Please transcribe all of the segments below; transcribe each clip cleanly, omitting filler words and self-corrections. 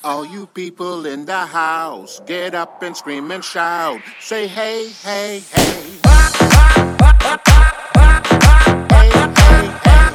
All you people in the house, get up and scream and shout. Say hey, hey, hey. Hey, hey, hey.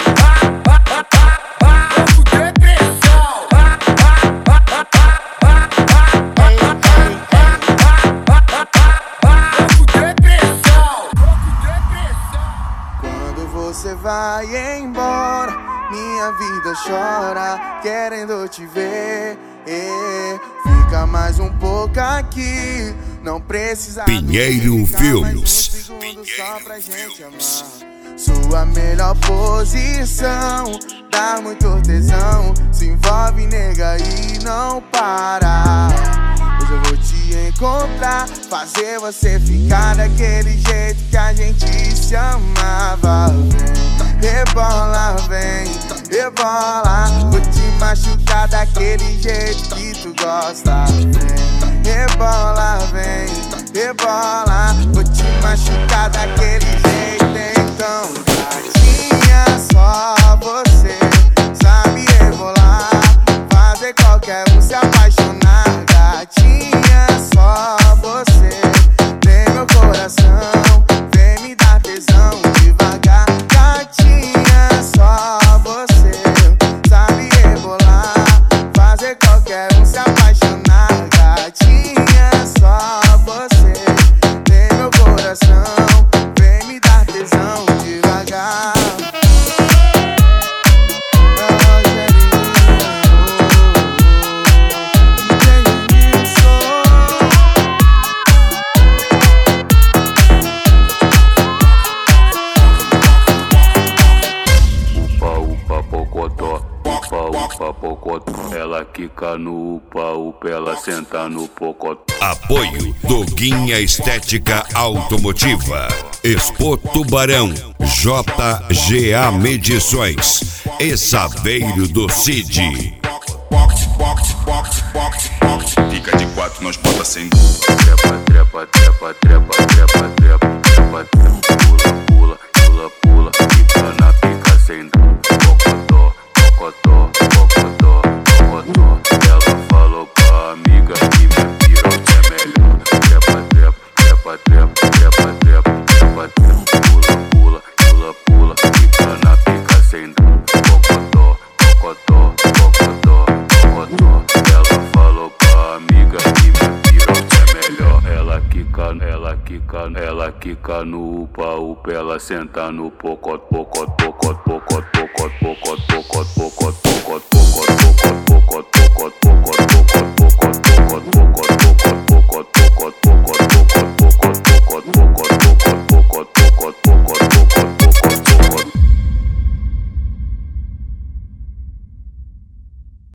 Quando você vai embora, minha vida chora, querendo te ver. Fica mais um pouco aqui, não precisa. Pinheiro Filmes. Só pra gente amar. Sua melhor posição, dá muito tesão. Se envolve, nega, e não para. Hoje eu vou te encontrar, fazer você ficar daquele jeito que a gente se amava. Rebola, vem, rebola. Vou te machucar daquele jeito que tu gosta. Rebola, vem, rebola. Vou te machucar daquele jeito. Então, gatinha, só você sabe rebolar, fazer qualquer um se apaixonar. Gatinha, só você tem meu coração, vem me dar tesão devagar. Gatinha, só você sabe rebolar, fazer qualquer um se apaixonar. Gatinha, só você tem meu coração, vem me dar tesão devagar. Ela quica no upa-upa, ela senta no pocotó. Apoio Doguinha Estética Automotiva, Expo Tubarão, JGA Medições e Saveiro do Cid. Fica de quatro, nós bota sem dúvida. Trepa, trepa, trepa, trepa, trepa, trepa, trepa, trepa. Pula, pula, pula, pula. Fica na pica sem dúvida. Pocotó, pocotó, pocotó, pocotó. Ela falou pra amiga que minha piroca é melhor. Trepa, trepa, trepa, trepa, trepa, trepa, trepa, trepa. Pula, pula, pula, pula. Fica na pica sem dúvida. Pocotó, pocotó, pocotó, pocotó. Ela falou pra amiga que minha piroca é melhor. Ela quica no upa-upa, ela senta no pocot, pocot, pocot, pocot, pocot, pocot, pocot, pocot, pocot, pocot, pocot, pocot, pocot, pocot.